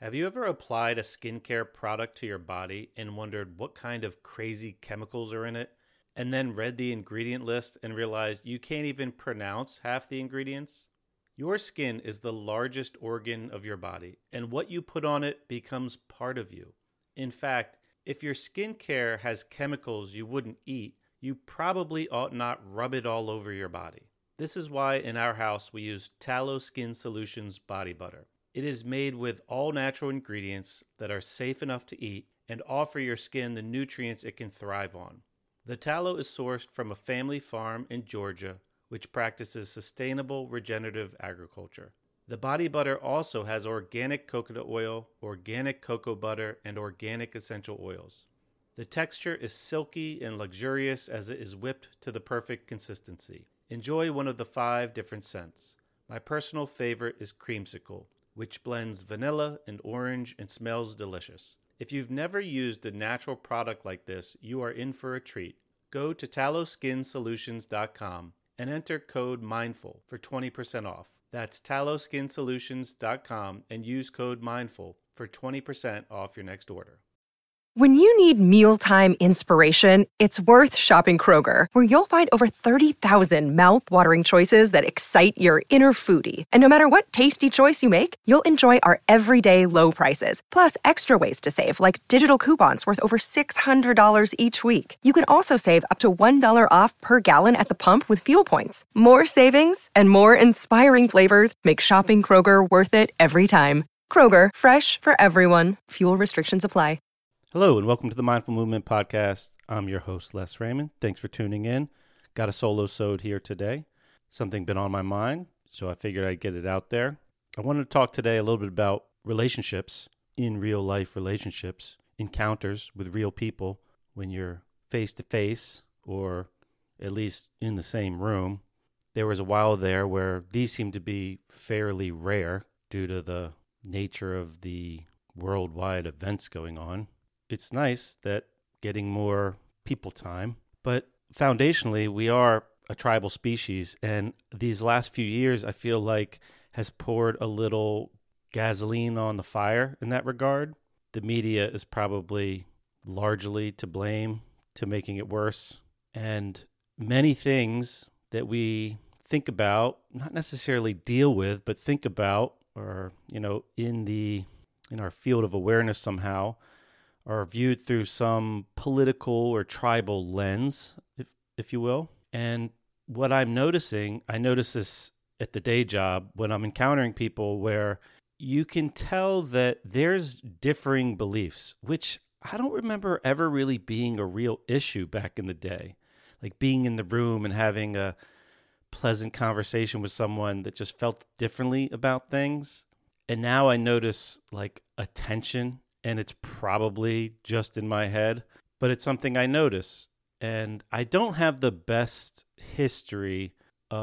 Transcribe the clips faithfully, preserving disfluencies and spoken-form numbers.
Have you ever applied a skincare product to your body and wondered what kind of crazy chemicals are in it, and then read the ingredient list and realized you can't even pronounce half the ingredients? Your skin is the largest organ of your body, and what you put on it becomes part of you. In fact, if your skincare has chemicals you wouldn't eat, you probably ought not rub it all over your body. This is why in our house we use Tallow Skin Solutions Body Butter. It is made with all natural ingredients that are safe enough to eat and offer your skin the nutrients it can thrive on. The tallow is sourced from a family farm in Georgia, which practices sustainable regenerative agriculture. The body butter also has organic coconut oil, organic cocoa butter, and organic essential oils. The texture is silky and luxurious as it is whipped to the perfect consistency. Enjoy one of the five different scents. My personal favorite is Creamsicle, which blends vanilla and orange and smells delicious. If you've never used a natural product like this, you are in for a treat. Go to tallow skin solutions dot com and enter code MINDFUL for twenty percent off. That's tallow skin solutions dot com and use code MINDFUL for twenty percent off your next order. When you need mealtime inspiration, it's worth shopping Kroger, where you'll find over thirty thousand mouth-watering choices that excite your inner foodie. And no matter what tasty choice you make, you'll enjoy our everyday low prices, plus extra ways to save, like digital coupons worth over six hundred dollars each week. You can also save up to one dollar off per gallon at the pump with fuel points. More savings and more inspiring flavors make shopping Kroger worth it every time. Kroger, fresh for everyone. Fuel restrictions apply. Hello and welcome to the Mindful Movement Podcast. I'm your host, Les Raymond. Thanks for tuning in. Got a solo-sode here today. Something been on my mind, so I figured I'd get it out there. I wanted to talk today a little bit about relationships, in real-life relationships, encounters with real people when you're face-to-face or at least in the same room. There was a while there where these seemed to be fairly rare due to the nature of the worldwide events going on. It's nice that getting more people time, but foundationally, we are a tribal species, and these last few years, I feel like, has poured a little gasoline on the fire in that regard. The media is probably largely to blame to making it worse, and many things that we think about, not necessarily deal with, but think about, or, you know, in the in our field of awareness somehow, are viewed through some political or tribal lens, if if you will. And what I'm noticing, I notice this at the day job when I'm encountering people where you can tell that there's differing beliefs, which I don't remember ever really being a real issue back in the day. Like being in the room and having a pleasant conversation with someone that just felt differently about things. And now I notice like a tension. And it's probably just in my head, but it's something I notice. And I don't have the best history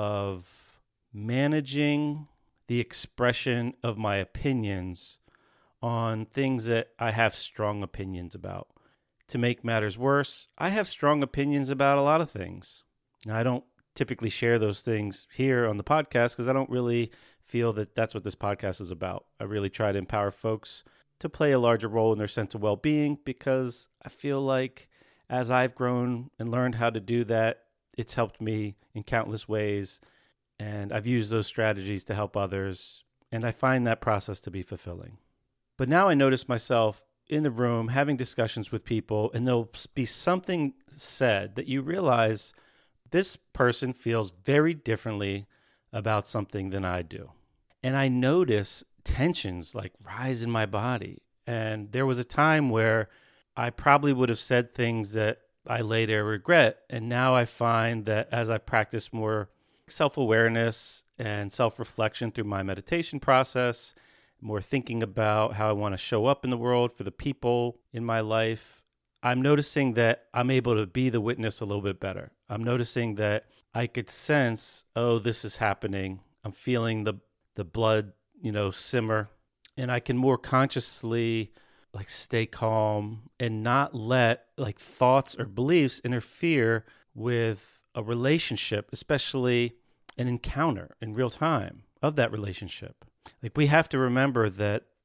of managing the expression of my opinions on things that I have strong opinions about. To make matters worse, I have strong opinions about a lot of things. Now, I don't typically share those things here on the podcast because I don't really feel that that's what this podcast is about. I really try to empower folks to play a larger role in their sense of well-being, because I feel like as I've grown and learned how to do that, it's helped me in countless ways, and I've used those strategies to help others, and I find that process to be fulfilling. But now I notice myself in the room having discussions with people, and there'll be something said that you realize this person feels very differently about something than I do. And I notice tensions like rise in my body. And there was a time where I probably would have said things that I later regret. And now I find that as I've practiced more self-awareness and self-reflection through my meditation process, more thinking about how I want to show up in the world for the people in my life, I'm noticing that I'm able to be the witness a little bit better. I'm noticing that I could sense, oh, this is happening. I'm feeling the the blood, you know, simmer, and I can more consciously like stay calm and not let like thoughts or beliefs interfere with a relationship, especially an encounter in real time of that relationship. Like we have to remember that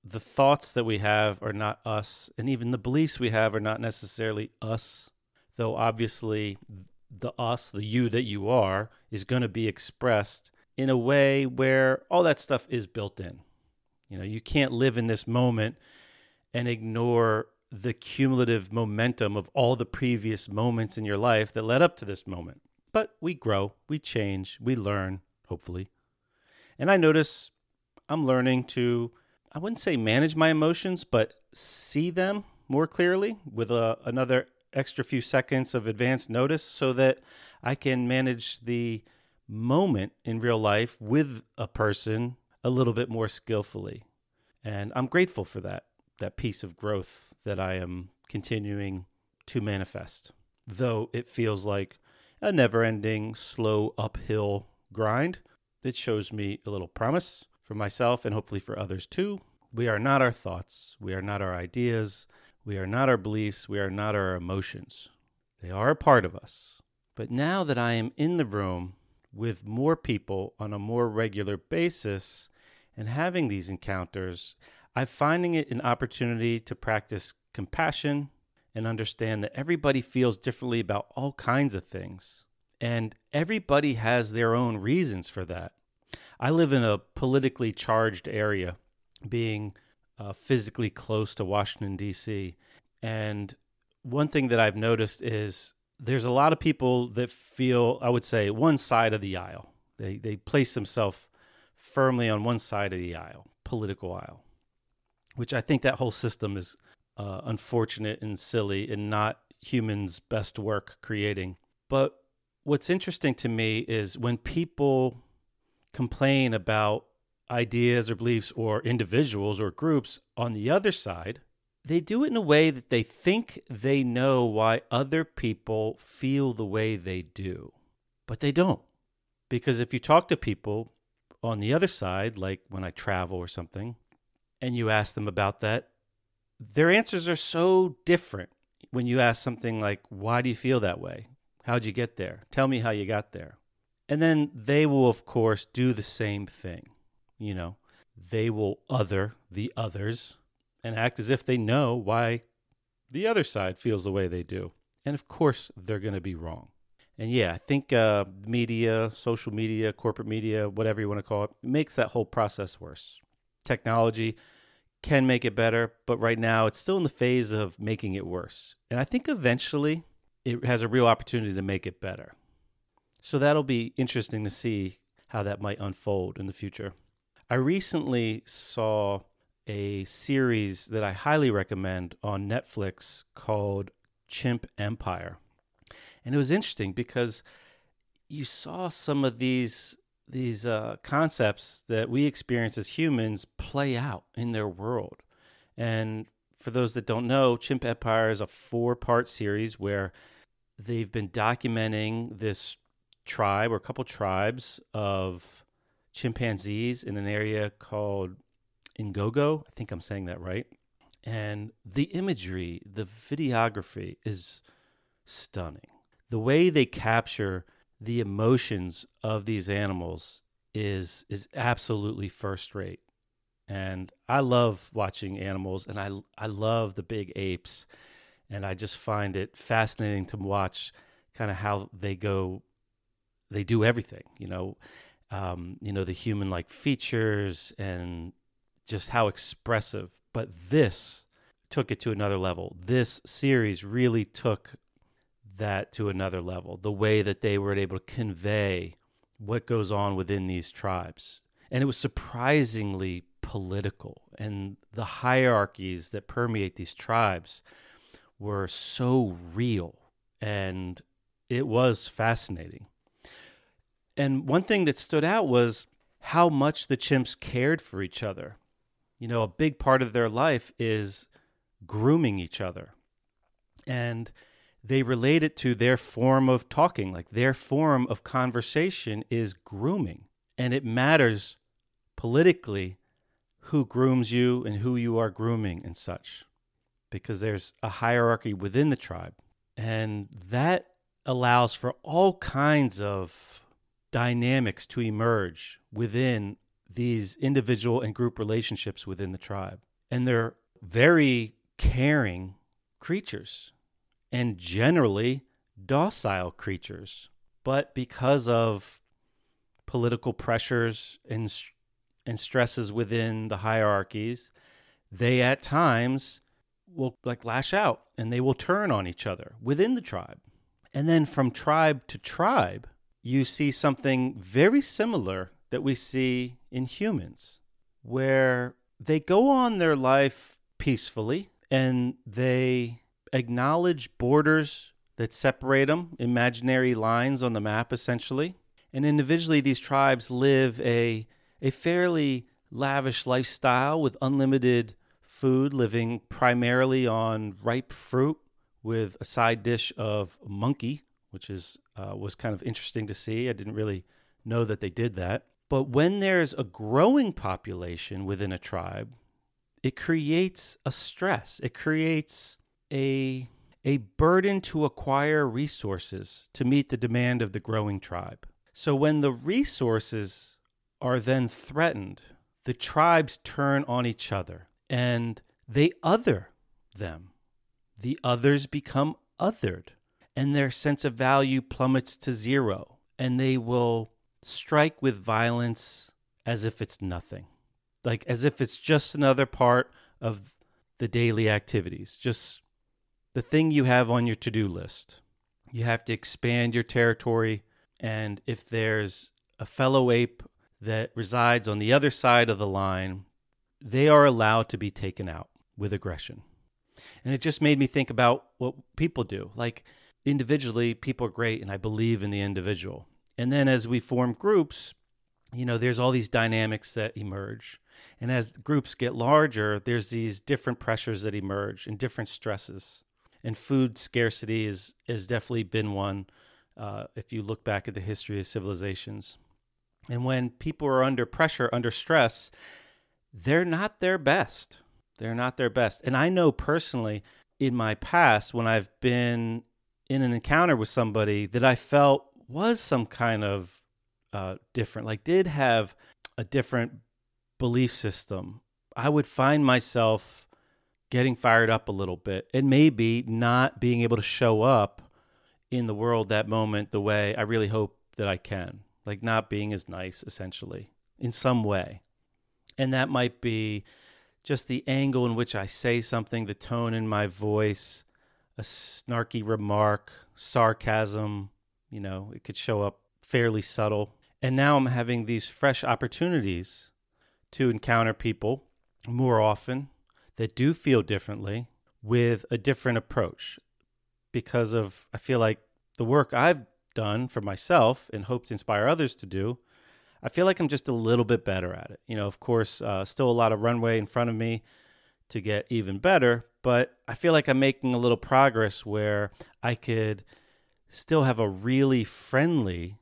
the thoughts that we have are not us, and even the beliefs we have are not necessarily us, though obviously the us, the you that you are, is going to be expressed in a way where all that stuff is built in. You know, you can't live in this moment and ignore the cumulative momentum of all the previous moments in your life that led up to this moment. But we grow, we change, we learn, hopefully. And I notice I'm learning to, I wouldn't say manage my emotions, but see them more clearly with a, another extra few seconds of advanced notice so that I can manage the moment in real life with a person a little bit more skillfully. And I'm grateful for that, that piece of growth that I am continuing to manifest, though it feels like a never-ending, slow uphill grind. It shows me a little promise for myself and hopefully for others too. We are not our thoughts. We are not our ideas. We are not our beliefs. We are not our emotions. They are a part of us. But now that I am in the room with more people on a more regular basis and having these encounters, I'm finding it an opportunity to practice compassion and understand that everybody feels differently about all kinds of things. And everybody has their own reasons for that. I live in a politically charged area, being uh, physically close to Washington, D C. And one thing that I've noticed is there's a lot of people that feel, I would say, one side of the aisle. They, they place themselves firmly on one side of the aisle, political aisle, which I think that whole system is uh, unfortunate and silly and not humans' best work creating. But what's interesting to me is when people complain about ideas or beliefs or individuals or groups on the other side, they do it in a way that they think they know why other people feel the way they do. But they don't. Because if you talk to people on the other side, like when I travel or something, and you ask them about that, their answers are so different when you ask something like, why do you feel that way? How'd you get there? Tell me how you got there. And then they will, of course, do the same thing. You know, they will other the others and act as if they know why the other side feels the way they do. And of course, they're going to be wrong. And yeah, I think uh, media, social media, corporate media, whatever you want to call it, makes that whole process worse. Technology can make it better, but right now it's still in the phase of making it worse. And I think eventually it has a real opportunity to make it better. So that'll be interesting to see how that might unfold in the future. I recently saw a series that I highly recommend on Netflix called Chimp Empire. And it was interesting because you saw some of these these uh, concepts that we experience as humans play out in their world. And for those that don't know, Chimp Empire is a four-part series where they've been documenting this tribe or a couple tribes of chimpanzees in an area called Ngogo. I think I'm saying that right. And the imagery, the videography is stunning. The way they capture the emotions of these animals is is absolutely first rate. And I love watching animals, and I I love the big apes, and I just find it fascinating to watch kind of how they go, they do everything, you know, um, you know, the human-like features and just how expressive. But this took it to another level. This series really took that to another level, the way that they were able to convey what goes on within these tribes. And it was surprisingly political, and the hierarchies that permeate these tribes were so real, and it was fascinating. And one thing that stood out was how much the chimps cared for each other. You know, a big part of their life is grooming each other. And they relate it to their form of talking, like their form of conversation is grooming. And it matters politically who grooms you and who you are grooming and such, because there's a hierarchy within the tribe. And that allows for all kinds of dynamics to emerge within these individual and group relationships within the tribe. And they're very caring creatures and generally docile creatures. But because of political pressures and, and stresses within the hierarchies, they at times will like lash out and they will turn on each other within the tribe. And then from tribe to tribe, you see something very similar that we see in humans, where they go on their life peacefully and they acknowledge borders that separate them, imaginary lines on the map, essentially. And individually, these tribes live a, a fairly lavish lifestyle with unlimited food, living primarily on ripe fruit with a side dish of monkey, which is uh, was kind of interesting to see. I didn't really know that they did that. But when there's a growing population within a tribe, it creates a stress. It creates a, a burden to acquire resources to meet the demand of the growing tribe. So when the resources are then threatened, the tribes turn on each other and they other them. The others become othered, and their sense of value plummets to zero, and they will strike with violence as if it's nothing, like as if it's just another part of the daily activities, just the thing you have on your to-do list. You have to expand your territory, and if there's a fellow ape that resides on the other side of the line, they are allowed to be taken out with aggression. And it just made me think about what people do. Like individually, people are great, and I believe in the individual. And then as we form groups, you know, there's all these dynamics that emerge. And as groups get larger, there's these different pressures that emerge and different stresses. And food scarcity is has definitely been one, uh, if you look back at the history of civilizations. And when people are under pressure, under stress, they're not their best. They're not their best. And I know personally in my past when I've been in an encounter with somebody that I felt was some kind of uh, different, like did have a different belief system, I would find myself getting fired up a little bit and maybe not being able to show up in the world that moment the way I really hope that I can, like not being as nice, essentially, in some way. And that might be just the angle in which I say something, the tone in my voice, a snarky remark, sarcasm, you know, it could show up fairly subtle. And now I'm having these fresh opportunities to encounter people more often that do feel differently with a different approach because of, I feel like the work I've done for myself and hope to inspire others to do, I feel like I'm just a little bit better at it. You know, of course, uh, still a lot of runway in front of me to get even better, but I feel like I'm making a little progress where I could still have a really friendly,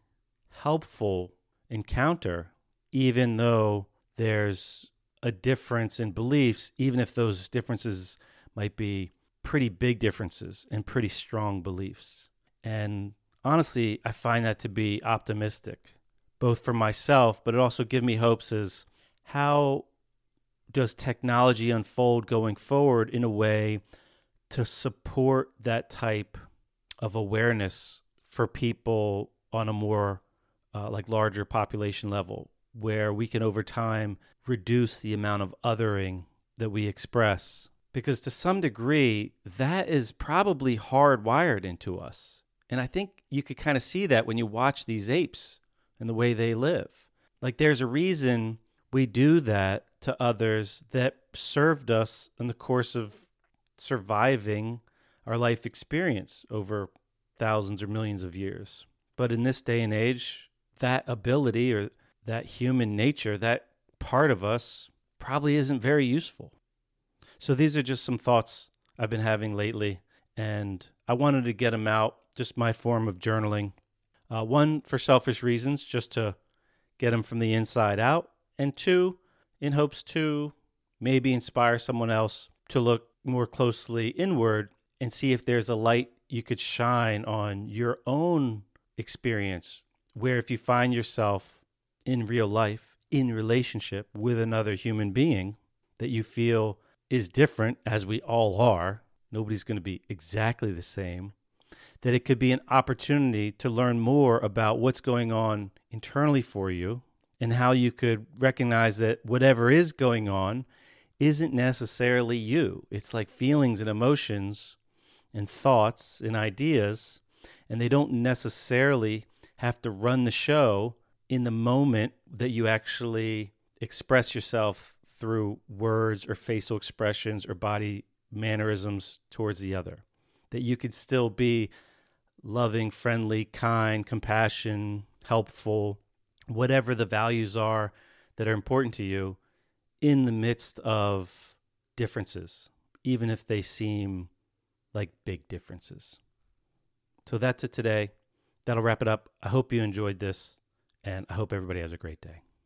helpful encounter, even though there's a difference in beliefs, even if those differences might be pretty big differences and pretty strong beliefs. And honestly, I find that to be optimistic, both for myself, but it also gives me hopes as how does technology unfold going forward in a way to support that type of awareness for people on a more uh, like larger population level, where we can over time reduce the amount of othering that we express. Because to some degree, that is probably hardwired into us. And I think you could kind of see that when you watch these apes and the way they live. Like there's a reason we do that to others that served us in the course of surviving our life experience over thousands or millions of years. But in this day and age, that ability or that human nature, that part of us probably isn't very useful. So these are just some thoughts I've been having lately, and I wanted to get them out, just my form of journaling. Uh, one, for selfish reasons, just to get them from the inside out, and two, in hopes to maybe inspire someone else to look more closely inward and see if there's a light you could shine on your own experience, where if you find yourself in real life, in relationship with another human being, that you feel is different, as we all are. Nobody's going to be exactly the same. That it could be an opportunity to learn more about what's going on internally for you and how you could recognize that whatever is going on isn't necessarily you. It's like feelings and emotions and thoughts and ideas, and they don't necessarily have to run the show in the moment that you actually express yourself through words or facial expressions or body mannerisms towards the other. That you could still be loving, friendly, kind, compassion, helpful, whatever the values are that are important to you in the midst of differences, even if they seem like big differences. So that's it today. That'll wrap it up. I hope you enjoyed this, and I hope everybody has a great day.